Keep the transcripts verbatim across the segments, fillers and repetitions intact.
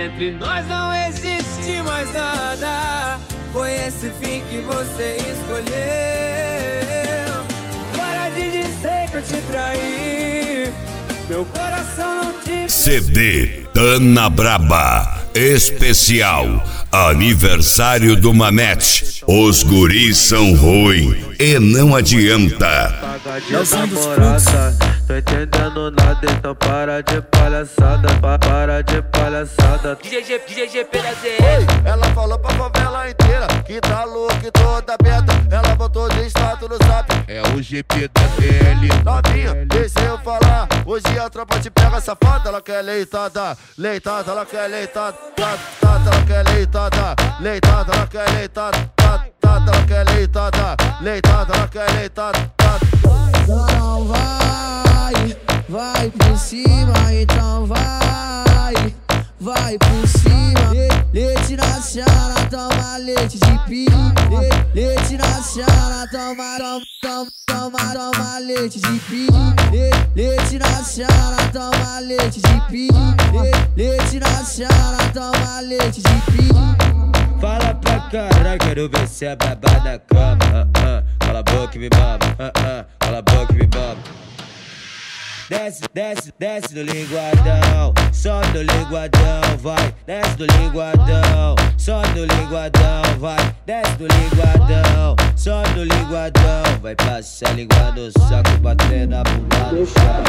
entre nós não existe mais nada. Foi esse fim que você escolheu. Para de dizer que eu te traí. Meu coração não te... C D Tana Braba especial aniversário do Manete. Os guris são ruim e não adianta. Não são dos frutos. Tô entendendo nada, então para de palhaçada, pa, para de palhaçada. D J G, D J G P da Z L. Ela falou pra favela inteira que tá louca e toda aberta. Ela botou de status no zap. É o G P da Z L. Novinha, deixa eu falar. Hoje a tropa te pega safada. Ela quer leitada, leitada, ela quer leitada, tada, ela quer leitada, leitada, ela quer leitada, tada, ela quer leitada, leitada, ela quer leitada. Então vai, vai por cima, então vai, vai por cima. Leite na chana, toma leite de pique. Leite na chana, toma, toma, toma, toma leite de pique. Leite na chana, toma leite de pique. Leite na chana, toma leite de pique. Fala pra caralho, quero ver se é babá na cama. uh, uh. Cala a boca e me baba, uh, uh. Cala a boca e me baba. Desce, desce, desce no linguadão, sobe no linguadão, vai. Desce no linguadão, sobe no linguadão, vai. Desce no linguadão, sobe no linguadão, vai passar a língua no saco, bater na bunda no chão.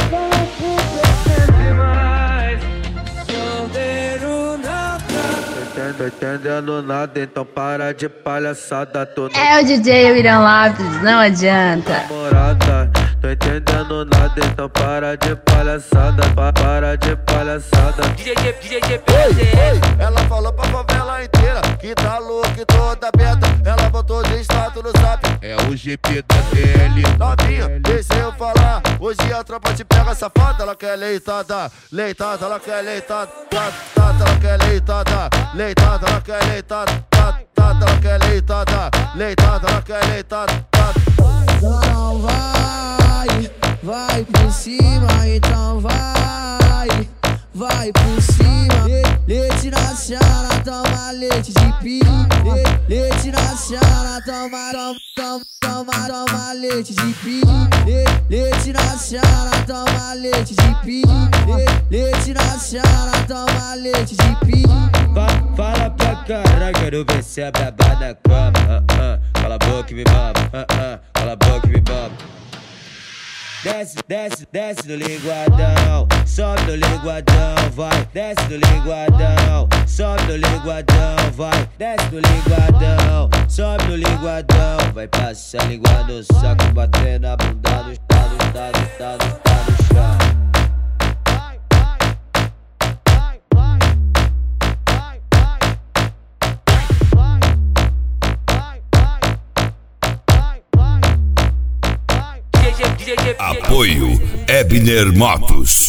Tô entendendo nada, então para de palhaçada. Tô no... É o D J Irã Lopes, não adianta. Namorada, tô entendendo nada, então para de palhaçada, pa, para de palhaçada. D J G, D J G P da Z L. Ela falou pra favela inteira que tá louca e toda aberta. Ela botou de status no zap. É o G P da Z L. Novinha, deixa eu falar. Hoje a tropa te pega safada. Ela quer leitada, leitada, ela quer leitada, tada, ela quer leitada, leitada, ela quer leitada, tada, ela quer leitada, leitada, ela quer leitada. Então vai, vai por cima, então vai, vai por cima. Leite na chana, toma leite de pique. Leite na chana, toma, toma, toma, toma leite de pique. Leite na chana, toma leite de pique. Leite na chana, toma leite de pique. Fala pra caralho, quero ver se é babá na cama. uh, uh. Cala a boca e me baba, uh, uh. Cala a boca e me baba. Desce, desce, desce no linguadão, sobe no linguadão, vai. Desce no linguadão, sobe no linguadão, vai. Desce no linguadão, sobe no linguadão, vai passar a língua no saco, bater na bunda no estado, estado, estado, estado, no chão. Apoio Ebner Motos.